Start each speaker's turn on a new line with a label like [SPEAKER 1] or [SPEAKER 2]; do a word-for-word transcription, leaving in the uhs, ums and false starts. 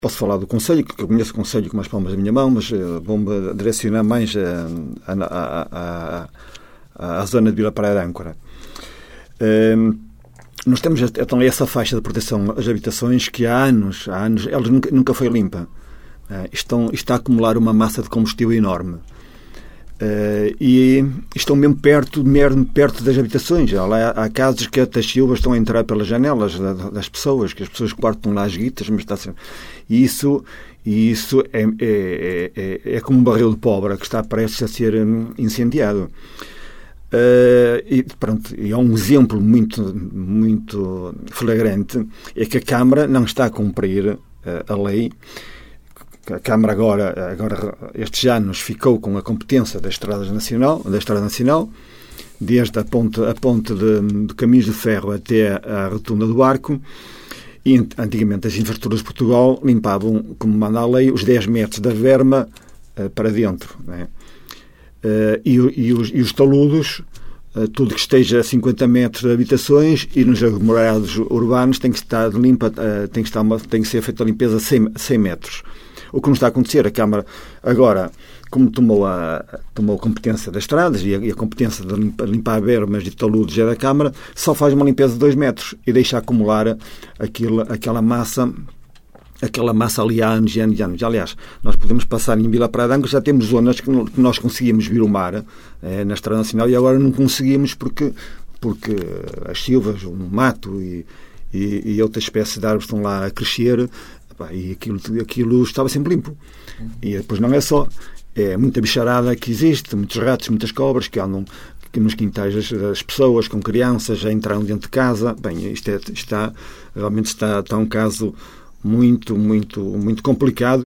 [SPEAKER 1] Posso falar do Conselho, que eu conheço o Conselho com as palmas da minha mão, mas vou-me direcionar mais a, a, a, a, a zona de Vila Praia de Âncora. Um, nós temos então essa faixa de proteção às habitações que há anos, há anos ela nunca, nunca foi limpa. Uh, estão, está a acumular uma massa de combustível enorme. Uh, e estão mesmo perto, mesmo perto das habitações. Há, há casos que até as chuvas estão a entrar pelas janelas das pessoas, que as pessoas cortam lá as guitas, mas está sempre... E isso, e isso é, é, é, é como um barril de pólvora que está prestes a ser incendiado. Uh, e, pronto, e há um exemplo muito, muito flagrante, é que a Câmara não está a cumprir uh, a lei. A Câmara agora, agora, estes anos, ficou com a competência da Estrada Nacional, da Estrada Nacional, desde a ponte, a ponte de, de Caminhos de Ferro até a Rotunda do Arco, e antigamente as infraestruturas de Portugal limpavam, como manda a lei, os dez metros da verma uh, para dentro, né? Uh, e, e, os, e os taludos, uh, tudo que esteja a cinquenta metros de habitações, e nos aglomerados urbanos tem que estar limpa, uh, tem, que estar uma, tem que ser feita a limpeza a cem metros. O que não está a acontecer, a Câmara agora, como tomou a, tomou a competência das estradas e a, e a competência de limpar, limpar bermas e taludes é da Câmara, só faz uma limpeza de dois metros e deixa acumular aquilo, aquela massa aquela massa ali há anos e anos e anos. Aliás, nós podemos passar em Vila Praia de Âncora, já temos zonas que, que nós conseguíamos vir o mar é, na Estrada Nacional e agora não conseguimos porque, porque as chuvas, o mato e, e, e outras espécies de árvores estão lá a crescer. E aquilo, aquilo estava sempre limpo. E depois não é só. É muita bicharada que existe, muitos ratos, muitas cobras que andam nos quintais das, das pessoas, com crianças, já entraram dentro de casa. Bem, isto é, está, realmente está, está um caso muito, muito, muito complicado.